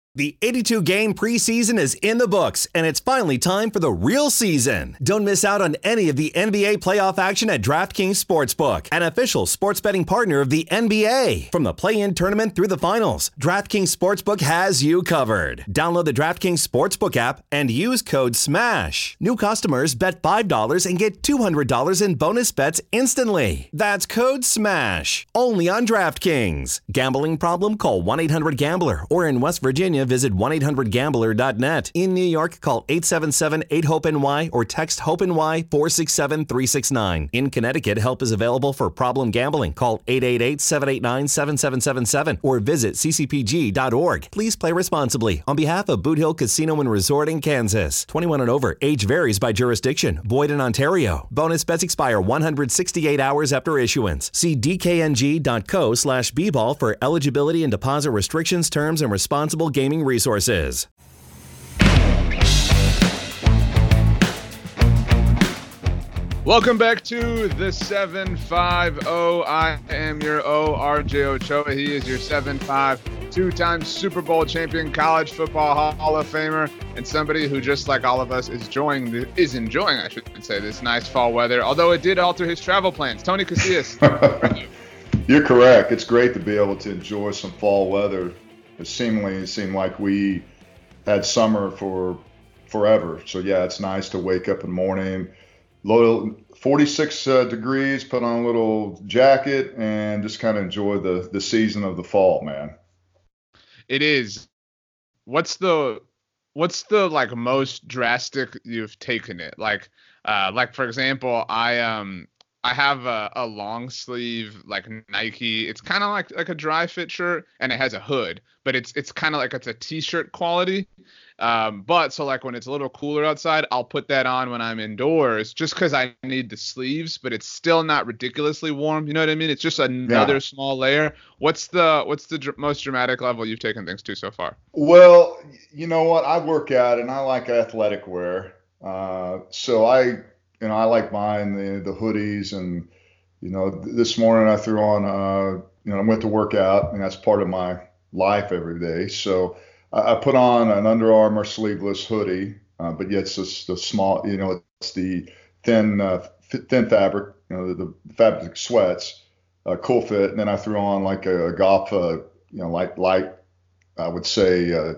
The 82-game preseason is in the books, and it's finally time for the real season. Don't miss out on any of the NBA playoff action at DraftKings Sportsbook, an official sports betting partner of the NBA. From the play-in tournament through the finals, DraftKings Sportsbook has you covered. Download the DraftKings Sportsbook app and use code SMASH. New customers bet $5 and get $200 in bonus bets instantly. That's code SMASH. Only on DraftKings. Gambling problem? Call 1-800-GAMBLER. Or in West Virginia, visit 1-800-GAMBLER.net. In New York, call 877-8-HOPE-NY or text HOPE-NY 467-369. In Connecticut, help is available for problem gambling. Call 888-789-7777 or visit ccpg.org. Please play responsibly. On behalf of Boot Hill Casino and Resort in Kansas. 21 and over. Age varies by jurisdiction. Void in Ontario. Bonus bets expire 168 hours after issuance. See dkng.co/bball for eligibility and deposit restrictions, terms, and responsible gaming resources. Welcome back to the 750. I am your RJ Ochoa. He is your 7'5", two-time Super Bowl champion, college football Hall of Famer, and somebody who, just like all of us, is enjoying, I should say, this nice fall weather, although it did alter his travel plans. Tony Casillas. You're correct. It's great to be able to enjoy some fall weather. It seemed like we had summer for forever. So yeah, it's nice to wake up in the morning, 46 degrees, put on a little jacket, and just kind of enjoy the season of the fall, man. It is. What's the like most drastic you've taken it? Like for example, I have a long sleeve like Nike. It's kind of like a dry fit shirt, and it has a hood, but it's kind of like it's a t-shirt quality. But so like when it's a little cooler outside, I'll put that on when I'm indoors, just because I need the sleeves. But it's still not ridiculously warm. You know what I mean? It's just another small layer. What's the most dramatic level you've taken things to so far? Well, you know what? I work out and I like athletic wear. So I like buying the hoodies, and, this morning I threw on, I went to work out, and that's part of my life every day. So I put on an Under Armour sleeveless hoodie, but yet it's just the small, it's the thin fabric, the fabric sweats, cool fit. And then I threw on like a golf, light, I would say,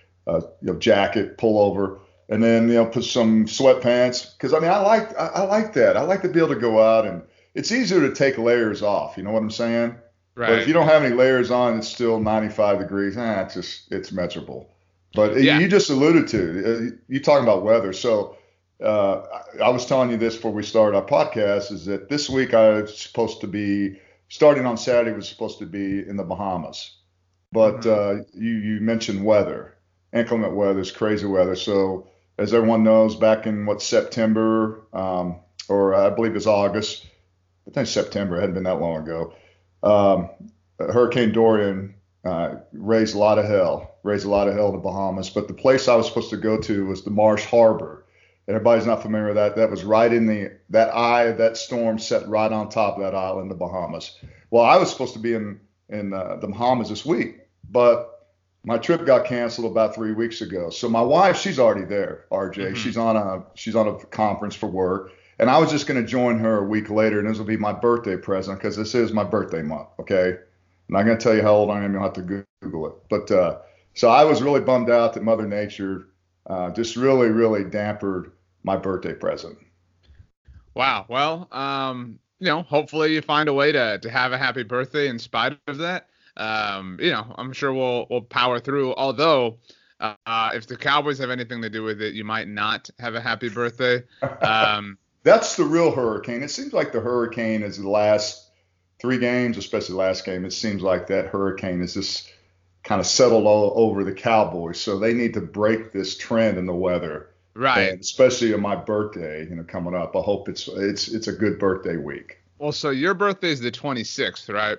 jacket, pullover. And then, put some sweatpants, because I like that. I like to be able to go out, and it's easier to take layers off. You know what I'm saying? Right. But if you don't have any layers on, it's still 95 degrees. It's miserable. But you just alluded to, you talking about weather. So I was telling you this before we started our podcast, is that this week I was supposed to be, starting on Saturday, was supposed to be in the Bahamas. But you mentioned weather, inclement weather, it's crazy weather. So as everyone knows, back in September, or I believe it's August, I think September, it hadn't been that long ago, Hurricane Dorian raised a lot of hell in the Bahamas. But the place I was supposed to go to was the Marsh Harbor. Everybody's not familiar with that. That was right in that eye of that storm, set right on top of that island, the Bahamas. Well, I was supposed to be in the Bahamas this week, but my trip got canceled about 3 weeks ago. So my wife, she's already there, RJ. Mm-hmm. She's on a conference for work. And I was just going to join her a week later, and this will be my birthday present, because this is my birthday month, okay? I'm not going to tell you how old I am. You'll have to Google it. But so I was really bummed out that Mother Nature just really, really dampened my birthday present. Wow. Well, hopefully you find a way to have a happy birthday in spite of that. I'm sure we'll power through. Although, if the Cowboys have anything to do with it, you might not have a happy birthday. That's the real hurricane. It seems like the hurricane is the last 3 games, especially the last game. It seems like that hurricane is just kind of settled all over the Cowboys. So they need to break this trend in the weather. Right. And especially on my birthday, coming up. I hope it's a good birthday week. Well, so your birthday is the 26th, right?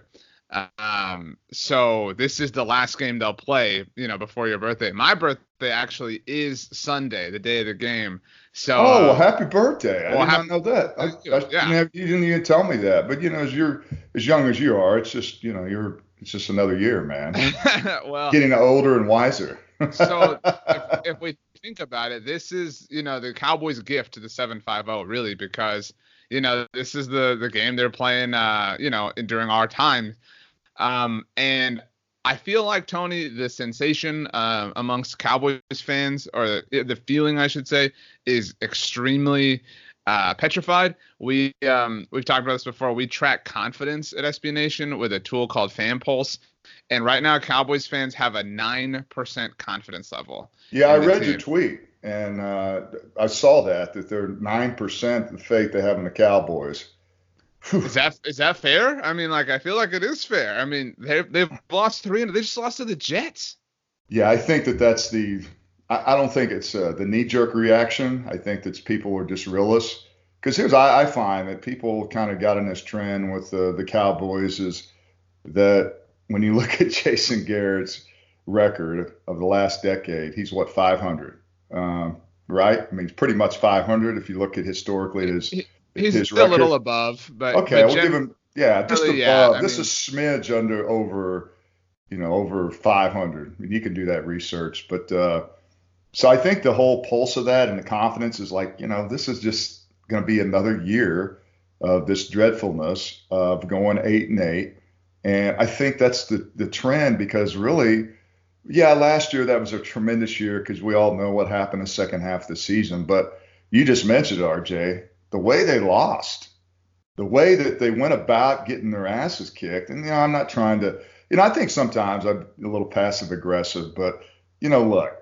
So this is the last game they'll play, before your birthday. My birthday actually is Sunday, the day of the game. So. Oh, well, happy birthday! I did not know that. You didn't even tell me that. But as you're as young as you are, it's just it's just another year, man. Well, getting older and wiser. So if we think about it, this is, the Cowboys' gift to the 750, really, because, this is the game they're playing, during our time. And I feel like, Tony, the sensation amongst Cowboys fans, or the feeling, I should say, is extremely petrified. We've talked about this before. We track confidence at SB Nation with a tool called FanPulse. And right now, Cowboys fans have a 9% confidence level. Yeah, I read your tweet, and I saw that they're 9% the faith they have in the Cowboys. Is that fair? I mean, I feel like it is fair. I mean, they've lost 3, and they just lost to the Jets. Yeah, I think that's I don't think it's the knee-jerk reaction. I think that people are just realists. Because I find that people kind of got in this trend with the Cowboys is that when you look at Jason Garrett's record of the last decade, he's 500, right? I mean, it's pretty much 500 if you look at historically he's his still record. a little above, but okay, we'll give him just above. Yeah, This is smidge over 500. I mean, you can do that research, but so I think the whole pulse of that and the confidence is this is just going to be another year of this dreadfulness of going 8-8. And I think that's the trend because really, last year that was a tremendous year because we all know what happened in the second half of the season. But you just mentioned, RJ, the way they lost, the way that they went about getting their asses kicked. And, I'm not trying to, I think sometimes I'm a little passive aggressive, but, look,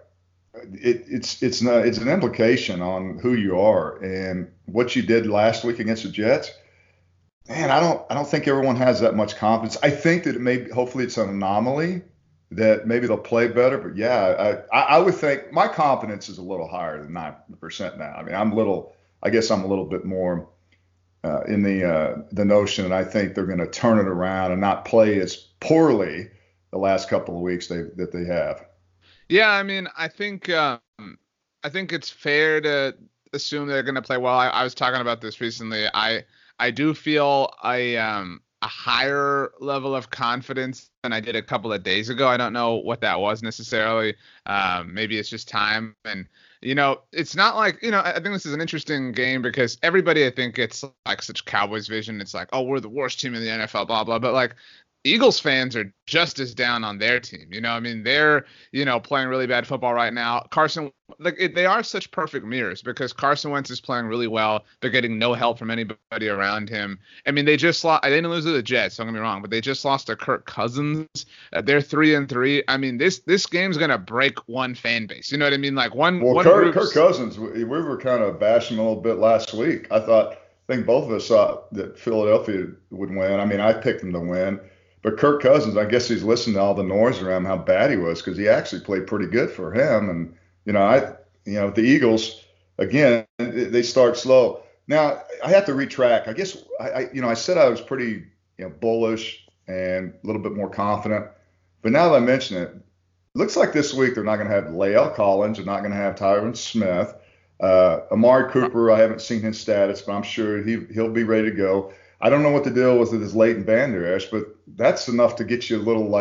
it's an implication on who you are and what you did last week against the Jets. Man, I don't think everyone has that much confidence. I think that hopefully it's an anomaly that maybe they'll play better. But I would think my confidence is a little higher than 9% now. I mean, I guess I'm a little bit more in the notion, and I think they're going to turn it around and not play as poorly the last couple of weeks that they have. Yeah, I mean, I think it's fair to assume they're going to play well. I was talking about this recently. I do feel a higher level of confidence than I did a couple of days ago. I don't know what that was necessarily. Maybe it's just time. And, it's not like, I think this is an interesting game because everybody, I think it's like such Cowboys vision. It's like, oh, we're the worst team in the NFL, blah, blah. But Eagles fans are just as down on their team. I mean, they're, playing really bad football right now. Carson, they are such perfect mirrors because Carson Wentz is playing really well. They're getting no help from anybody around him. I mean, they just lost. They didn't lose to the Jets, don't get me wrong, but they just lost to Kirk Cousins. They're 3-3. I mean, this game's going to break one fan base. You know what I mean? Kirk Cousins, we were kind of bashing him a little bit last week. I think both of us thought that Philadelphia would win. I mean, I picked them to win. But Kirk Cousins, I guess he's listening to all the noise around how bad he was because he actually played pretty good for him. And, the Eagles, again, they start slow. Now, I have to retract. I guess, I said I was pretty bullish and a little bit more confident. But now that I mention it, looks like this week they're not going to have Lael Collins. They're not going to have Tyron Smith. Amari Cooper, I haven't seen his status, but I'm sure he'll be ready to go. I don't know what the deal was with this Leighton Vander Esch, but that's enough to get you a little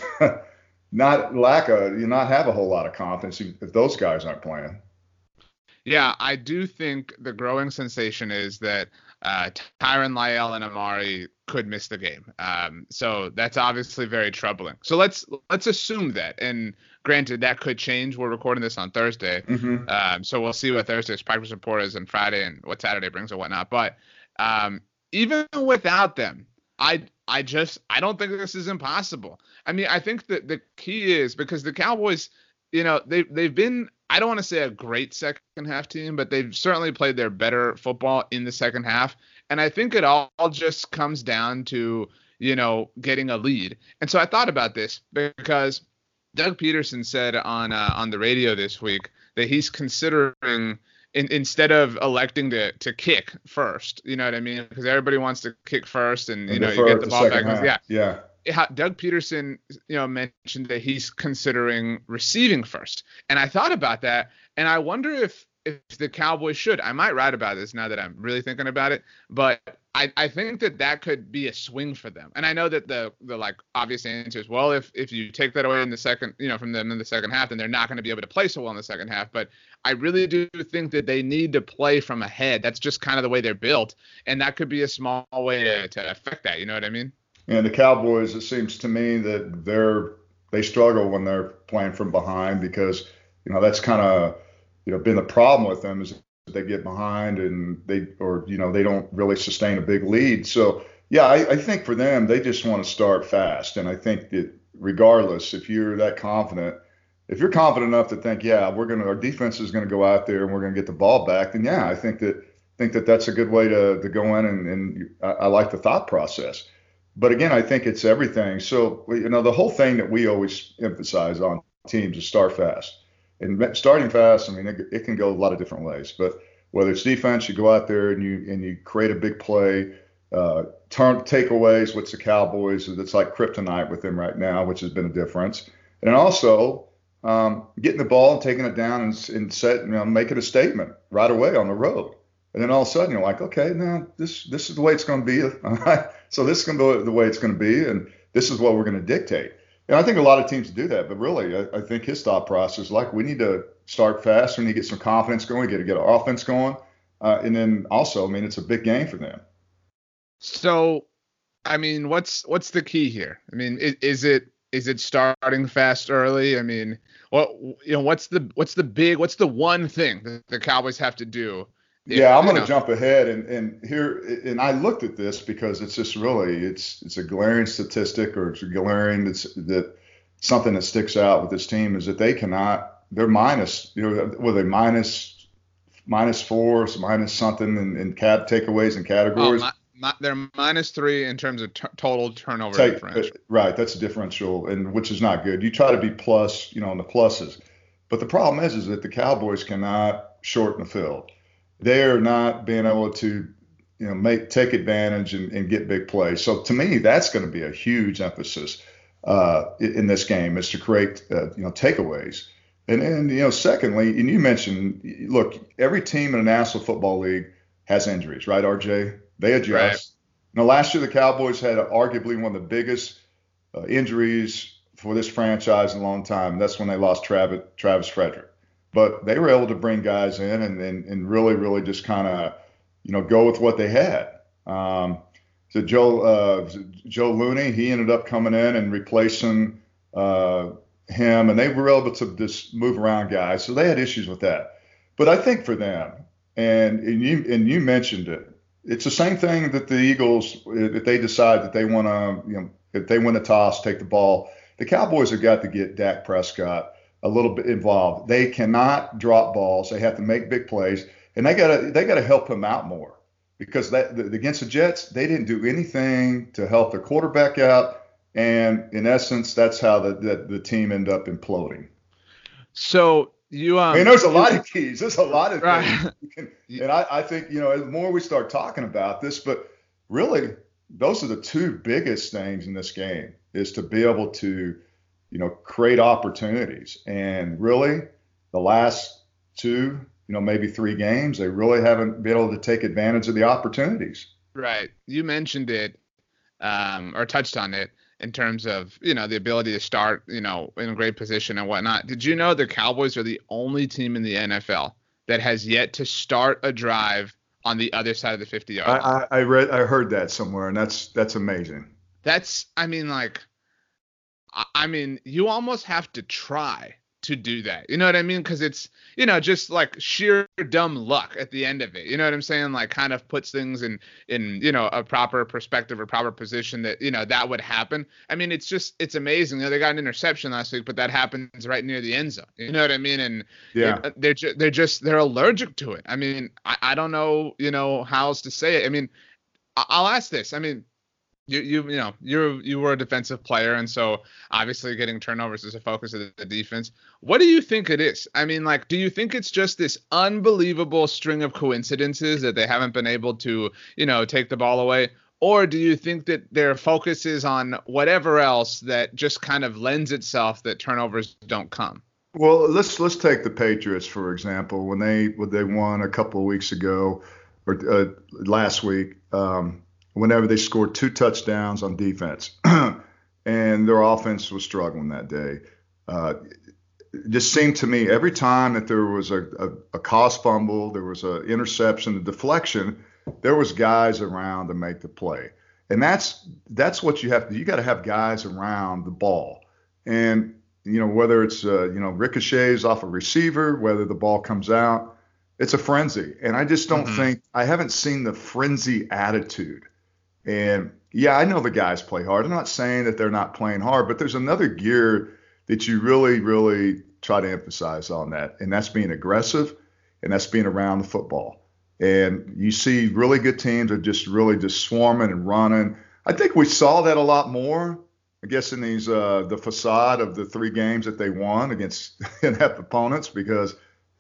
not have a whole lot of confidence if those guys aren't playing. Yeah, I do think the growing sensation is that Tyron, Lael, and Amari could miss the game. So that's obviously very troubling. So let's assume that. And granted, that could change. We're recording this on Thursday. Mm-hmm. So we'll see what Thursday's practice report is and Friday and what Saturday brings or whatnot. But even without them, I don't think this is impossible. I mean, I think that the key is because the Cowboys, they've been, I don't want to say a great second half team, but they've certainly played their better football in the second half. And I think it all just comes down to, getting a lead. And so I thought about this because Doug Peterson said on the radio this week that he's considering instead of electing to kick first, you know what I mean? Because everybody wants to kick first and you get the ball back. Yeah. Doug Peterson, mentioned that he's considering receiving first. And I thought about that. And I wonder if if the Cowboys should, I might write about this now that I'm really thinking about it, but I think that could be a swing for them. And I know that the like obvious answer is, well, if you take that away in the second, from them in the second half, then they're not going to be able to play so well in the second half. But I really do think that they need to play from ahead. That's just kind of the way they're built, and that could be a small way to affect that. You know what I mean? And the Cowboys, it seems to me that they struggle when they're playing from behind because that's kind of been the problem with them is they get behind and they don't really sustain a big lead. So yeah, I think for them they just want to start fast, and I think that regardless if you're that confident, if you're confident enough to think our defense is going to go out there and we're going to get the ball back, then yeah, I think that that's a good way to go in, and I like the thought process. But again, I think it's everything. So the whole thing that we always emphasize on teams is start fast. And starting fast, I mean, it can go a lot of different ways. But whether it's defense, you go out there and you create a big play, turn takeaways, which the Cowboys, it's like kryptonite with them right now, which has been a difference. And then also getting the ball and taking it down and making a statement right away on the road. And then all of a sudden you're like, okay, now this is the way it's going to be. All right? So this is going to be the way it's going to be, and this is what we're going to dictate. And I think a lot of teams do that, but really, I think his thought process, like we need to start fast, we need to get some confidence going, we got to get our offense going, and then also, I mean, it's a big game for them. So, I mean, what's the key here? I mean, is it starting fast early? I mean, what's the one thing that the Cowboys have to do? Yeah, I'm going to jump ahead and I looked at this because it's just really it's a glaring statistic, or it's a glaring that something that sticks out with this team is that they're minus, were they minus four, minus something in takeaways and categories. They're -3 in terms of total turnover differential. Right, that's a differential, and which is not good. You try to be plus, on the pluses, but the problem is that the Cowboys cannot shorten the field. They're not being able to, take advantage and get big plays. So to me, that's going to be a huge emphasis in this game, is to create, takeaways. And secondly, and you mentioned, look, every team in the National Football League has injuries, right, RJ? They adjust. Right. Last year the Cowboys had arguably one of the biggest injuries for this franchise in a long time. That's when they lost Travis Frederick. But they were able to bring guys in and really, really just kind of, go with what they had. So Joe Looney, he ended up coming in and replacing him, and they were able to just move around guys. So they had issues with that. But I think for them, and you mentioned it, it's the same thing that the Eagles, if they decide that they want to, if they win a toss, take the ball, the Cowboys have got to get Dak Prescott a little bit involved. They cannot drop balls. They have to make big plays, and they gotta help him out more, because against the Jets, they didn't do anything to help their quarterback out, and in essence, that's how the team ended up imploding. So there's a lot of keys. There's a lot of things, and I think the more we start talking about this, but really, those are the two biggest things in this game, is to be able to create opportunities. And really, the last two, maybe 3 games, they really haven't been able to take advantage of the opportunities. Right. You mentioned it, or touched on it in terms of, the ability to start, in a great position and whatnot. Did you know the Cowboys are the only team in the NFL that has yet to start a drive on the other side of the 50-yard line? I heard that somewhere, and that's amazing. I mean, you almost have to try to do that. You know what I mean? Because it's, just like sheer dumb luck at the end of it. You know what I'm saying? Like, kind of puts things in a proper perspective or proper position that, that would happen. I mean, it's amazing. They got an interception last week, but that happens right near the end zone. You know what I mean? And yeah, they're allergic to it. I mean, I don't know, how else to say it. I mean, I'll ask this. I mean, you were a defensive player, and so obviously getting turnovers is a focus of the defense. What do you think it is? I mean, like, do you think it's just this unbelievable string of coincidences that they haven't been able to, take the ball away? Or do you think that their focus is on whatever else that just kind of lends itself that turnovers don't come? Well, let's take the Patriots for example. When they won a couple of weeks ago or last week, whenever they scored 2 touchdowns on defense, and their offense was struggling that day. It just seemed to me every time that there was a caused fumble, there was an interception, a deflection, there was guys around to make the play. And that's what you have to do. You got to have guys around the ball. And, whether it's, ricochets off a receiver, whether the ball comes out, it's a frenzy. And I just don't think, I haven't seen the frenzy attitude. And yeah, I know the guys play hard. I'm not saying that they're not playing hard, but there's another gear that you really, really try to emphasize on that. And that's being aggressive, and that's being around the football. And you see really good teams are just really just swarming and running. I think we saw that a lot more, I guess, in these the facade of the 3 games that they won against inept opponents, because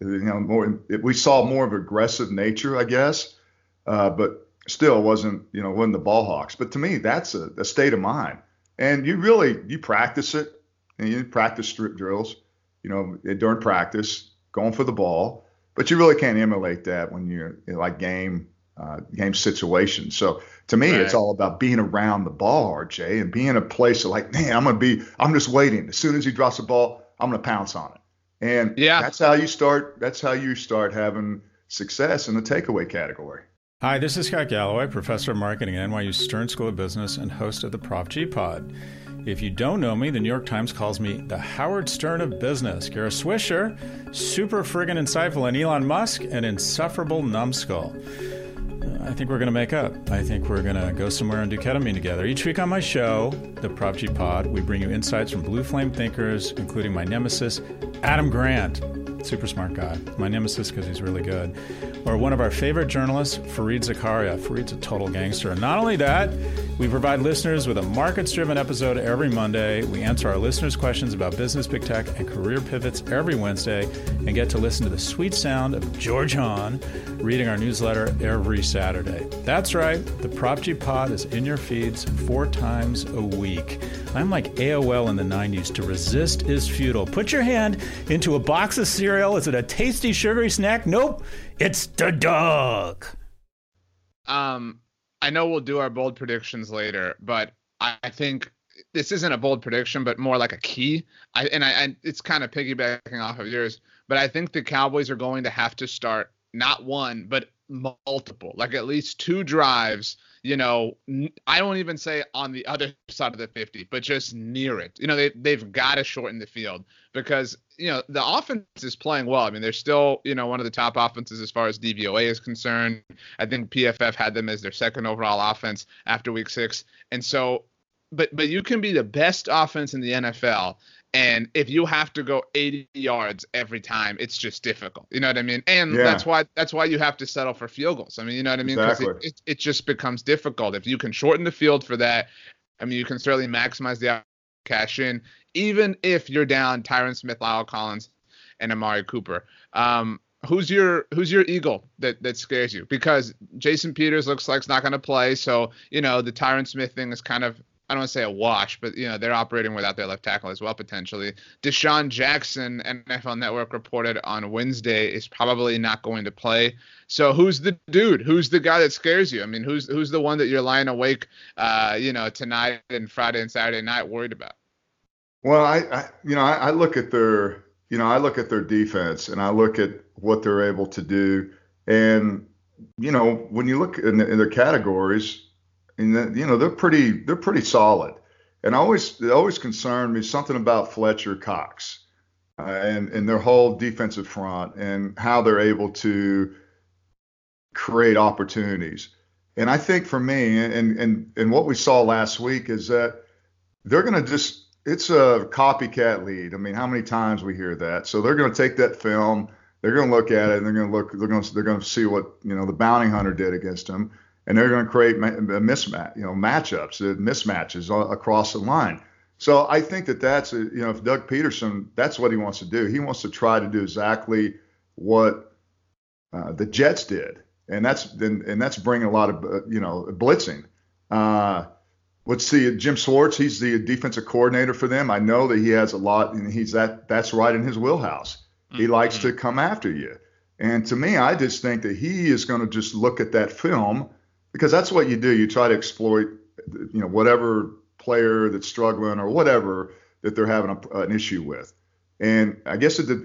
we saw more of aggressive nature, I guess. But still wasn't the ball hawks. But to me, that's a state of mind. And you practice it, and you practice strip drills, during practice, going for the ball. But you really can't emulate that when you're like game situations. So to me, It's all about being around the ball, RJ, and being in a place of like, man, I'm just waiting. As soon as he drops the ball, I'm going to pounce on it. And that's how you start having success in the takeaway category. Hi, this is Scott Galloway, professor of marketing at NYU Stern School of Business and host of the Prop G Pod. If you don't know me, the New York Times calls me the Howard Stern of business. Kara Swisher, super friggin' insightful, and Elon Musk, an insufferable numbskull. I think we're going to make up. I think we're going to go somewhere and do ketamine together. Each week on my show, the Prop G Pod, we bring you insights from blue flame thinkers, including my nemesis, Adam Grant. Super smart guy. My nemesis because he's really good. Or one of our favorite journalists, Fareed Zakaria. Fareed's a total gangster. And not only that, we provide listeners with a markets-driven episode every Monday. We answer our listeners' questions about business, big tech, and career pivots every Wednesday, and get to listen to the sweet sound of George Hahn reading our newsletter every Saturday. That's right. The Prop G Pod is in your feeds 4 times a week. I'm like AOL in the 90s. To resist is futile. Put your hand into a box of cereal. Is it a tasty, sugary snack? Nope. It's the dog. I know we'll do our bold predictions later, but I think this isn't a bold prediction, but more like a key. It's kind of piggybacking off of yours, but I think the Cowboys are going to have to start not one, but multiple, like at least 2 drives, I won't even say on the other side of the 50, but just near it. They've got to shorten the field because, the offense is playing well. I mean, they're still, one of the top offenses as far as DVOA is concerned. I think PFF had them as their 2nd overall offense after week 6. And so, but you can be the best offense in the NFL, and if you have to go 80 yards every time, it's just difficult. You know what I mean? And that's why you have to settle for field goals. I mean, you know what I mean? Exactly. It just becomes difficult. If you can shorten the field for that, I mean, you can certainly maximize the cash in, even if you're down Tyron Smith, Lyle Collins, and Amari Cooper. Who's your Eagle that scares you? Because Jason Peters looks like he's not going to play. So, the Tyron Smith thing is kind of, I don't want to say a wash, but, they're operating without their left tackle as well, potentially. Deshaun Jackson, NFL Network reported on Wednesday, is probably not going to play. So who's the dude? Who's the guy that scares you? I mean, who's the one that you're lying awake, tonight and Friday and Saturday night worried about? Well, I look at their defense, and I look at what they're able to do. And, when you look in their categories, and they're pretty solid. And it always concerned me something about Fletcher Cox and their whole defensive front and how they're able to create opportunities. And I think for me, and what we saw last week is that they're going to it's a copycat lead. I mean, how many times we hear that? So they're going to take that film, they're going to look at it, and they're going to see what the bounty hunter did against them. And they're going to create mismatch, matchups, mismatches across the line. So I think that's if Doug Peterson, that's what he wants to do. He wants to try to do exactly what the Jets did, and that's bringing a lot of blitzing. Let's see, Jim Schwartz, he's the defensive coordinator for them. I know that he has a lot, and that's right in his wheelhouse. He likes to come after you. And to me, I just think that he is going to just look at that film, because that's what you do. You try to exploit, whatever player that's struggling or whatever that they're having an issue with. And I guess it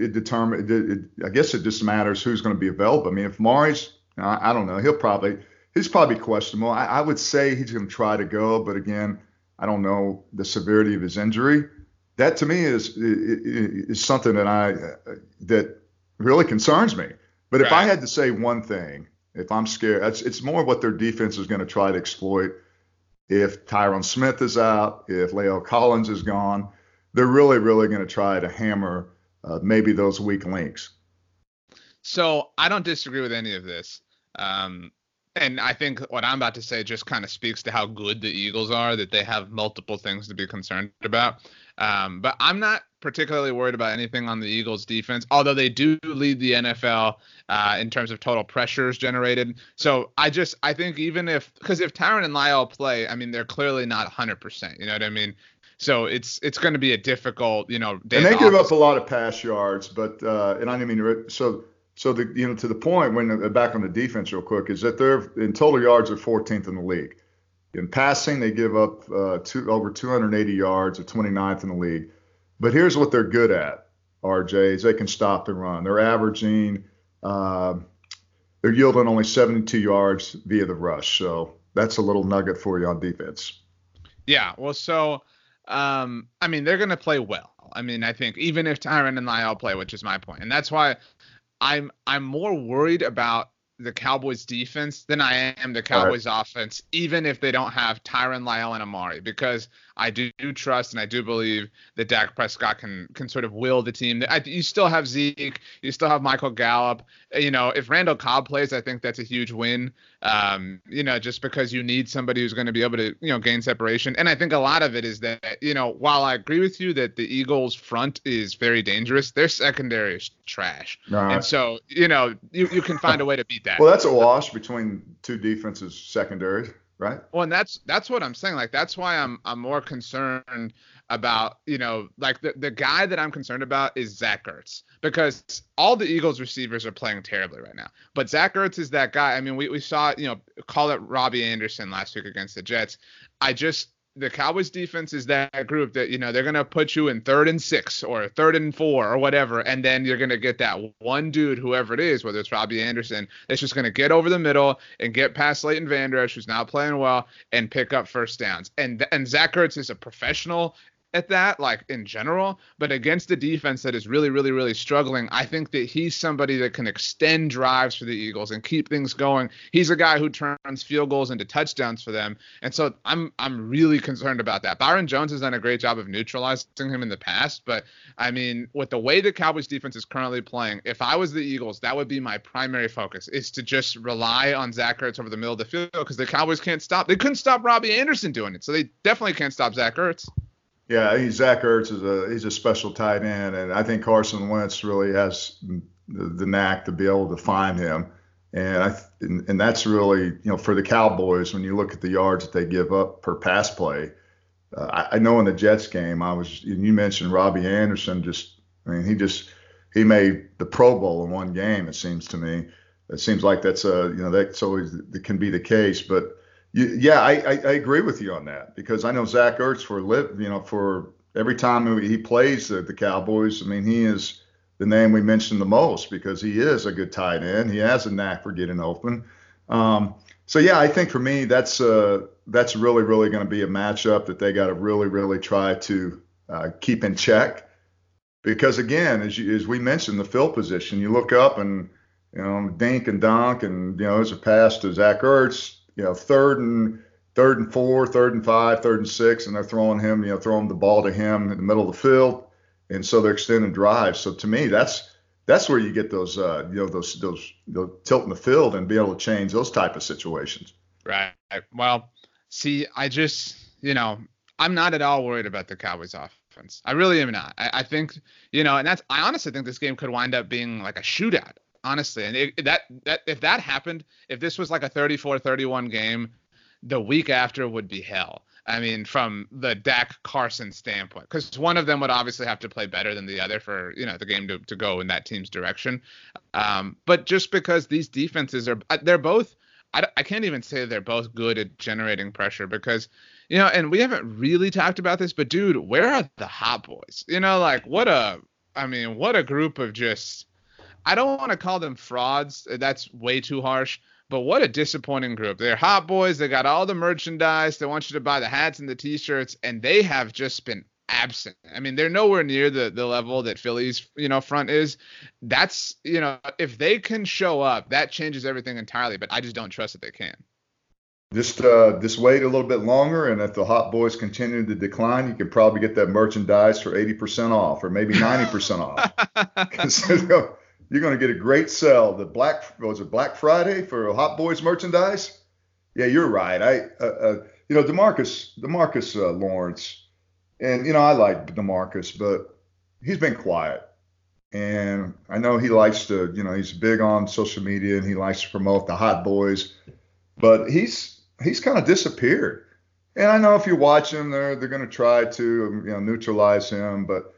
just matters who's going to be available. I mean, if Mari's, I don't know, he's probably questionable. I would say he's going to try to go, but again, I don't know the severity of his injury. That to me is something that really concerns me. But if I had to say one thing, if I'm scared, it's more what their defense is going to try to exploit. If Tyron Smith is out, if La'el Collins is gone, they're really, really going to try to hammer maybe those weak links. So I don't disagree with any of this. And I think what I'm about to say just kind of speaks to how good the Eagles are, that they have multiple things to be concerned about. But I'm not particularly worried about anything on the Eagles defense, although they do lead the NFL in terms of total pressures generated. So I think because if Tyron and La'el play, I mean, they're clearly not 100%. You know what I mean? So it's going to be a difficult, day. And they give up a lot of pass yards, but and I didn't mean to. So to the point, when back on the defense real quick, is that they're in total yards are 14th in the league. In passing, they give up over 280 yards, or 29th in the league. But here's what they're good at, RJ, is they can stop and run. They're averaging, they're yielding only 72 yards via the rush. So that's a little nugget for you on defense. Yeah, well, so I mean, they're going to play well. I mean, I think even if Tyron and La'el play, which is my point, and that's why I'm more worried about the Cowboys defense than I am the Cowboys offense, even if they don't have Tyron, La'el, and Amari, because I do trust and I do believe that Dak Prescott can sort of will the team. You still have Zeke, you still have Michael Gallup. If Randall Cobb plays, I think that's a huge win. Just because you need somebody who's going to be able to, gain separation. And I think a lot of it is that, while I agree with you that the Eagles front is very dangerous, their secondary is trash. Right. And so, you can find a way to beat that. Well, that's a wash between two defenses secondaries, right? Well, and that's what I'm saying. Like, that's why I'm more concerned about, the guy that I'm concerned about is Zach Ertz, because all the Eagles receivers are playing terribly right now. But Zach Ertz is that guy. I mean, we saw, call it Robbie Anderson last week against the Jets. The Cowboys defense is that group that, they're going to put you in 3rd and 6 or 3rd and 4 or whatever. And then you're going to get that one dude, whoever it is, whether it's Robbie Anderson, that's just going to get over the middle and get past Leighton Vander Esch, who's now playing well, and pick up first downs. And Zach Ertz is a professional at that, like in general, but against the defense that is really, really, really struggling, I think that he's somebody that can extend drives for the Eagles and keep things going. He's a guy who turns field goals into touchdowns for them. And so I'm really concerned about that. Byron Jones has done a great job of neutralizing him in the past, but I mean, with the way the Cowboys defense is currently playing, if I was the Eagles, that would be my primary focus, is to just rely on Zach Ertz over the middle of the field, because the Cowboys can't stop. They couldn't stop Robbie Anderson doing it, so they definitely can't stop Zach Ertz. Yeah, Zach Ertz he's a special tight end, and I think Carson Wentz really has the knack to be able to find him, and that's really, for the Cowboys, when you look at the yards that they give up per pass play. I know in the Jets game, you mentioned Robbie Anderson. He made the Pro Bowl in one game. It seems to me. It seems like that's always that can be the case, but. I agree with you on that, because I know Zach Ertz for every time he plays the Cowboys. I mean, he is the name we mention the most, because he is a good tight end. He has a knack for getting open. I think for me that's really, really going to be a matchup that they got to really, really try to keep in check, because again, as we mentioned, the field position, you look up and dink and dunk, and there's a pass to Zach Ertz. 3rd and 4, 3rd and 5, 3rd and 6, and they're throwing the ball to him in the middle of the field, and so they're extending drives. So to me, that's where you get those tilt in the field and be able to change those type of situations. Right. Well, see, I'm not at all worried about the Cowboys offense. I really am not. I think, and I honestly think this game could wind up being like a shootout. Honestly, and if that happened, if this was like a 34-31 game, the week after would be hell. I mean, from the Dak Carson standpoint, because one of them would obviously have to play better than the other for, the game to go in that team's direction. But just because these defenses they're both, I can't even say they're both good at generating pressure because, and we haven't really talked about this, but dude, where are the hot boys? Like what a group of just, I don't want to call them frauds. That's way too harsh. But what a disappointing group. They're hot boys. They got all the merchandise. They want you to buy the hats and the T-shirts, and they have just been absent. I mean, they're nowhere near the level that Philly's, front is. That's, if they can show up, that changes everything entirely. But I just don't trust that they can. Just wait a little bit longer, and if the hot boys continue to decline, you can probably get that merchandise for 80% off or maybe 90% off. Because you're going to get a great sell. Black Friday for Hot Boys merchandise? Yeah, you're right. DeMarcus Lawrence, and I like DeMarcus, but he's been quiet. And I know he likes to, he's big on social media and he likes to promote the Hot Boys, but he's kind of disappeared. And I know if you watch him, they're going to try to, neutralize him, but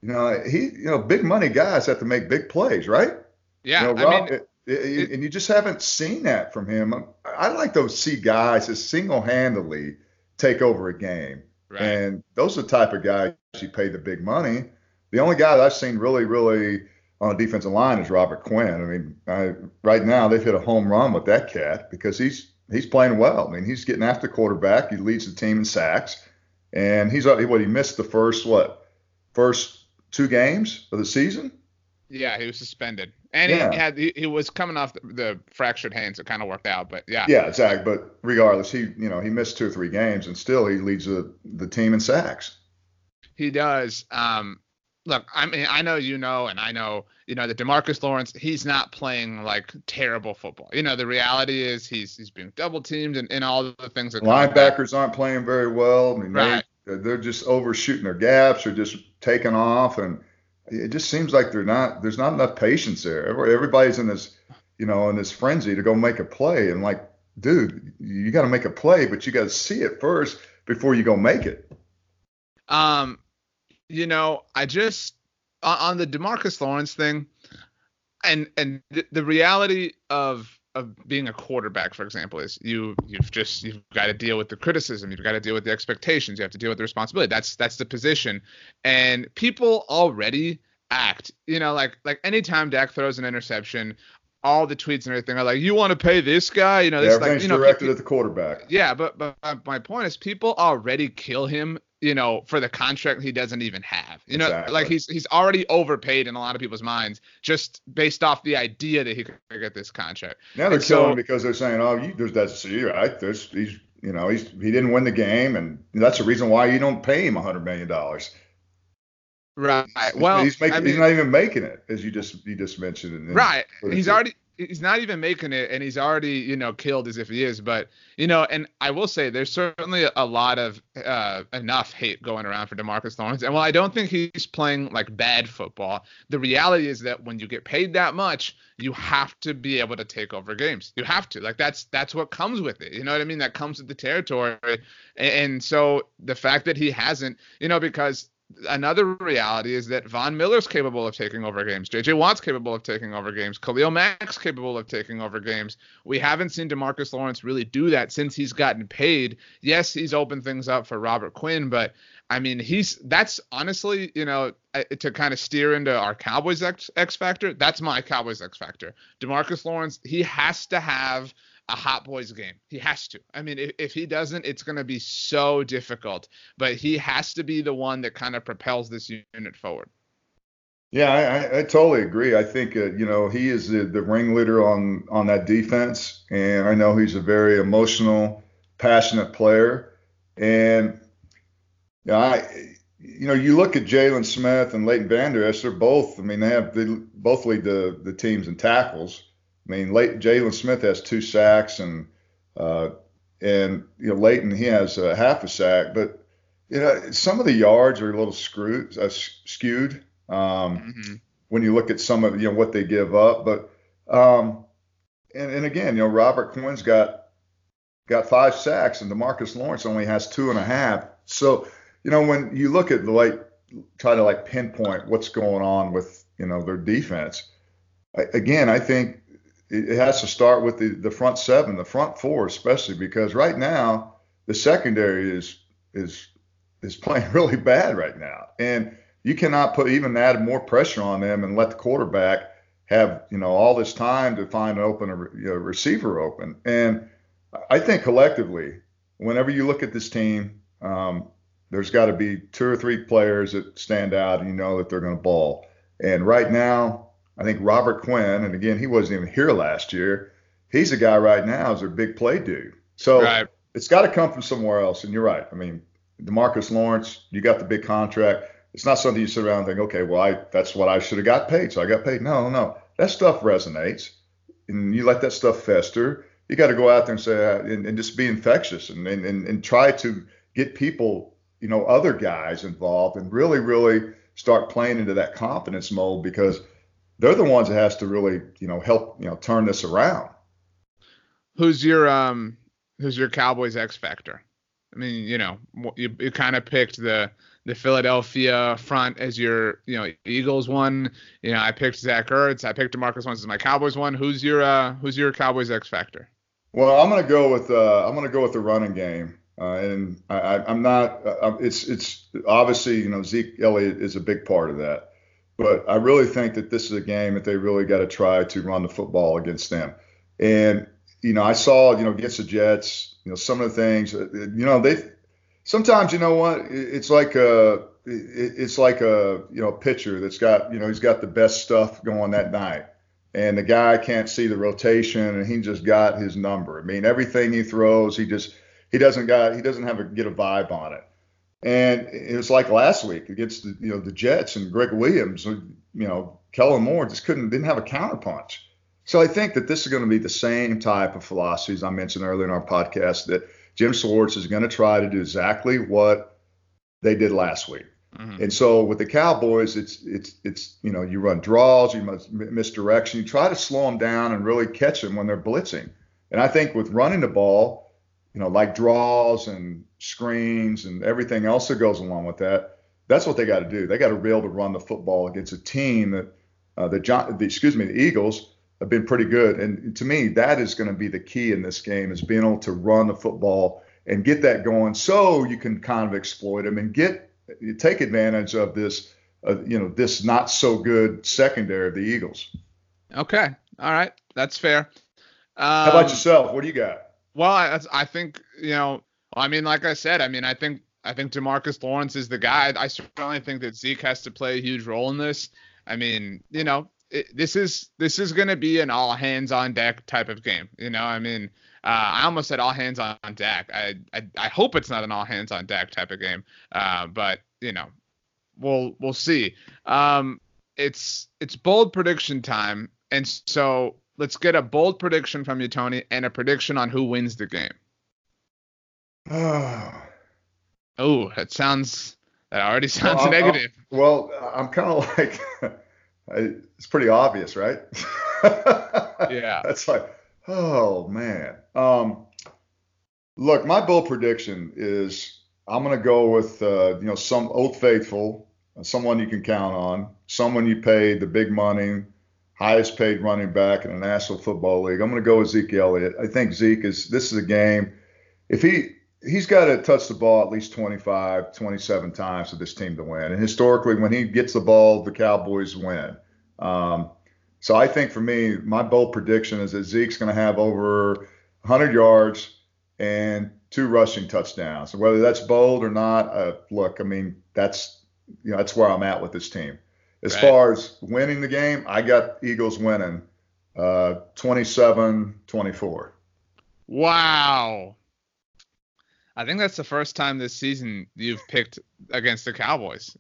big money guys have to make big plays, right? Yeah. And you just haven't seen that from him. I like to see guys that single-handedly take over a game. Right. And those are the type of guys you pay the big money. The only guy that I've seen really, really on the defensive line is Robert Quinn. Right now they've hit a home run with that cat because he's playing well. He's getting after the quarterback. He leads the team in sacks. And he missed the first 2 games of the season? Yeah, he was suspended. And he was coming off the fractured hand, so it kind of worked out, but yeah. Yeah, exactly. But regardless, he missed 2 or 3 games, and still he leads the team in sacks. He does. Look, I know and I know, that DeMarcus Lawrence, he's not playing like terrible football. The reality is he's being double teamed and all the things that linebackers aren't playing very well. Right. They're just overshooting their gaps or just taking off, and it just seems like there's not enough patience there. Everybody's in this, in this frenzy to go make a play, and like, dude, you got to make a play, but you got to see it first before you go make it. I just on the DeMarcus Lawrence thing, and the reality of being a quarterback, for example, is you've got to deal with the criticism, you've got to deal with the expectations, you have to deal with the responsibility. That's the position, and people already act, like anytime Dak throws an interception, all the tweets and everything are like, you want to pay this guy, everything's directed at the quarterback. Yeah, but my point is, people already kill him, for the contract he doesn't even have. Exactly. Like he's already overpaid in a lot of people's minds just based off the idea that he could get this contract. Now they're killing him because they're saying, right? He didn't win the game, and that's the reason why you don't pay him $100 million. Right. Well, he's not even making it, as you just mentioned. Right. He's not even making it, and he's already, killed as if he is. But, and I will say there's certainly a lot of enough hate going around for DeMarcus Lawrence. And while I don't think he's playing like bad football, the reality is that when you get paid that much, you have to be able to take over games. You have to. Like that's what comes with it. You know what I mean? That comes with the territory. And so the fact that he hasn't, because another reality is that Von Miller's capable of taking over games. J.J. Watt's capable of taking over games. Khalil Mack's capable of taking over games. We haven't seen DeMarcus Lawrence really do that since he's gotten paid. Yes, he's opened things up for Robert Quinn, but that's honestly, to kind of steer into our Cowboys X factor. That's my Cowboys X factor. DeMarcus Lawrence, he has to have a hot boys game. He has to. If he doesn't, it's going to be so difficult. But he has to be the one that kind of propels this unit forward. Yeah, I totally agree. I think he is the ringleader on that defense, and I know he's a very emotional, passionate player. And you look at Jalen Smith and Leighton Vander Esch. They're both. They both lead the teams in tackles. Jalen Smith has 2 sacks, and Leighton, he has half a sack. But some of the yards are a little skewed when you look at some of what they give up. But and again, Robert Quinn's got got 5 sacks, and DeMarcus Lawrence only has 2.5. So, when you look at try to pinpoint what's going on with, their defense, again, I think it has to start with the front 7, the front 4 especially, because right now the secondary is playing really bad right now, and you cannot add more pressure on them and let the quarterback have all this time to find a receiver open. And I think collectively, whenever you look at this team, there's got to be 2 or 3 players that stand out, and that they're going to ball. And right now, I think Robert Quinn, and again, he wasn't even here last year. He's a guy right now who's their big play dude. So It's got to come from somewhere else. And you're right. I mean, DeMarcus Lawrence, you got the big contract. It's not something you sit around and think, okay, well, that's what I should have got paid, so I got paid. No. That stuff resonates, and you let that stuff fester. You got to go out there and say, and just be infectious, and try to get people, other guys involved, and really, really start playing into that confidence mode, because they're the ones that has to really, help, turn this around. Who's your Cowboys X factor? I mean, you kind of picked the Philadelphia front as your, Eagles one. I picked Zach Ertz. I picked DeMarcus Lawrence as my Cowboys one. Who's your Cowboys X factor? Well, I'm gonna go with the running game, and I'm not. It's obviously, Zeke Elliott is a big part of that, but I really think that this is a game that they really got to try to run the football against them. And I saw, against the Jets, some of the things, they sometimes, it's like a pitcher that's got, he's got the best stuff going that night, and the guy can't see the rotation, and he just got his number. I mean, everything he throws, he doesn't get a vibe on it. And it was like last week against the Jets and Greg Williams, Kellen Moore just didn't have a counterpunch. So I think that this is going to be the same type of philosophy, as I mentioned earlier in our podcast, that Jim Schwartz is going to try to do exactly what they did last week. Mm-hmm. And so with the Cowboys, it's you run draws, you must misdirection, you try to slow them down and really catch them when they're blitzing. And I think with running the ball, like draws and screens and everything else that goes along with that, that's what they got to do. They got to be able to run the football against a team that the Eagles have been pretty good. And to me, that is going to be the key in this game, is being able to run the football and get that going, so you can kind of exploit them and take advantage of this, this not so good secondary of the Eagles. Okay. All right. That's fair. How about yourself? What do you got? Well, I think, like I said, I think DeMarcus Lawrence is the guy. I certainly think that Zeke has to play a huge role in this. I mean, this is going to be an all hands on deck type of game. I almost said all hands on deck. I hope it's not an all hands on deck type of game. But we'll see. It's bold prediction time, and so let's get a bold prediction from you, Tony, and a prediction on who wins the game. Oh, that already sounds negative. I'm kind of like, it's pretty obvious, right? Yeah. That's like, oh man. Look, my bold prediction is I'm going to go with, some Old Faithful, someone you can count on, someone you pay the big money, highest paid running back in the National Football League. I'm going to go with Zeke Elliott. I think this is a game. If he's got to touch the ball at least 25, 27 times for this team to win. And historically, when he gets the ball, the Cowboys win. So I think for me, my bold prediction is that Zeke's going to have over 100 yards and 2 rushing touchdowns. So whether that's bold or not, look, I mean, that's where I'm at with this team. As far as winning the game, I got Eagles winning 27-24. Wow. I think that's the first time this season you've picked against the Cowboys.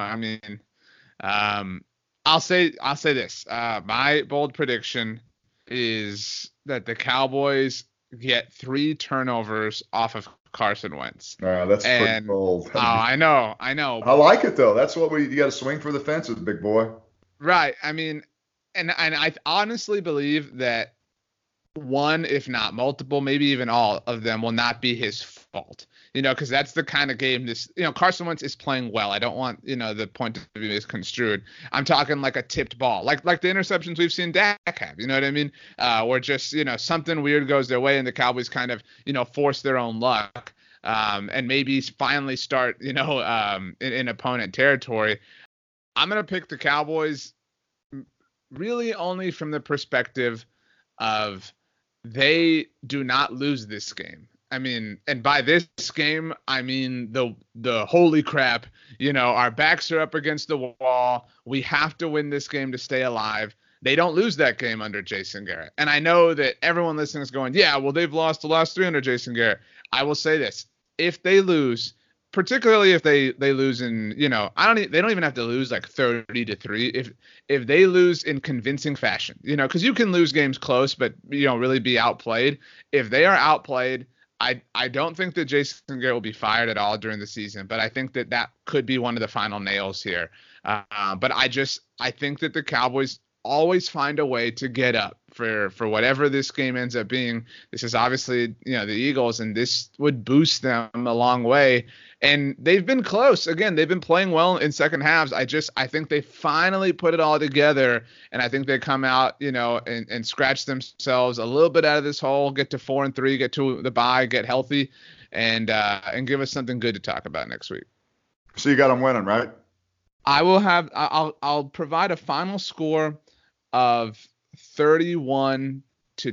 I'll say this. My bold prediction is that the Cowboys get 3 turnovers off of Carson Wentz. That's pretty bold. I know. I like it though. That's what you got to swing for the fences, big boy. Right. I mean, and I honestly believe that one, if not multiple, maybe even all of them will not be his fault. Because that's the kind of game Carson Wentz is playing well. I don't want, the point to be misconstrued. I'm talking like a tipped ball, like the interceptions we've seen Dak have, you know what I mean? Or just, something weird goes their way and the Cowboys kind of, force their own luck and maybe finally start, in opponent territory. I'm going to pick the Cowboys really only from the perspective of they do not lose this game. I mean, and by this game, I mean the holy crap, our backs are up against the wall. We have to win this game to stay alive. They don't lose that game under Jason Garrett. And I know that everyone listening is going, yeah, well, they've lost the last 3 under Jason Garrett. I will say this. If they lose, particularly if they lose in, they don't even have to lose like 30-3. If they lose in convincing fashion, because you can lose games close, but really be outplayed. If they are outplayed, I don't think that Jason Garrett will be fired at all during the season, but I think that could be one of the final nails here. But I think that the Cowboys always find a way to get up for whatever this game ends up being. This is obviously, the Eagles, and this would boost them a long way. And they've been close. Again, they've been playing well in second halves. I think they finally put it all together, and I think they come out, and scratch themselves a little bit out of this hole, get to 4-3, get to the bye, get healthy, and give us something good to talk about next week. So you got them winning, right? I'll provide a final score of 31-27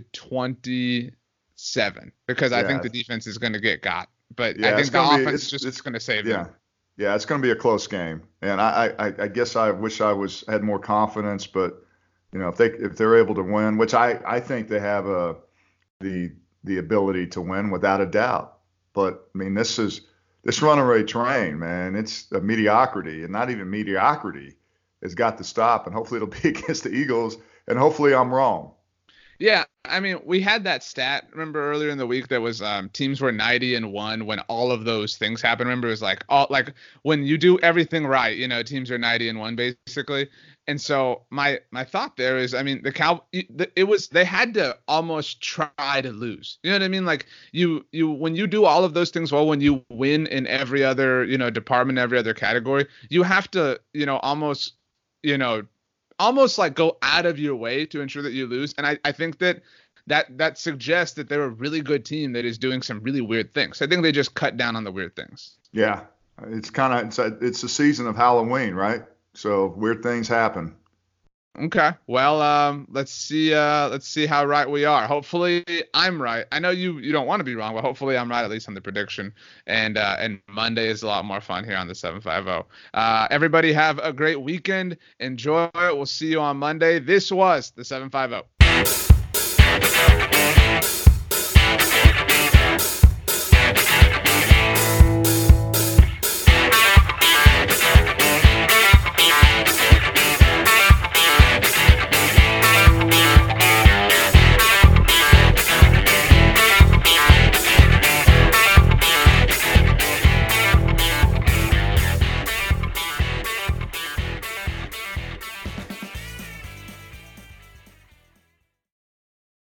because I think the defense is going to get got. But I think the offense is going to save them. Yeah, it's going to be a close game. And I guess I wish I had more confidence, but if they're able to win, which I think they have the ability to win without a doubt. But I mean, this runaway train, man, it's a mediocrity, and not even mediocrity has got to stop. And hopefully it'll be against the Eagles, and hopefully I'm wrong. Yeah, I mean, we had that stat, remember, earlier in the week that was teams were 90-1 when all of those things happened. Remember, it was like when you do everything right, teams are 90-1 basically. And so my thought there is, I mean, they had to almost try to lose. You know what I mean? Like you when you do all of those things well, when you win in every other department, every other category, you have to almost like go out of your way to ensure that you lose. And I think that suggests that they're a really good team that is doing some really weird things. I think they just cut down on the weird things. Yeah, it's a season of Halloween, right? So weird things happen. Okay. Well, let's see how right we are. Hopefully I'm right. I know you don't want to be wrong, but hopefully I'm right, at least on the prediction. And Monday is a lot more fun here on the 750. Everybody have a great weekend. Enjoy it. We'll see you on Monday. This was the 750.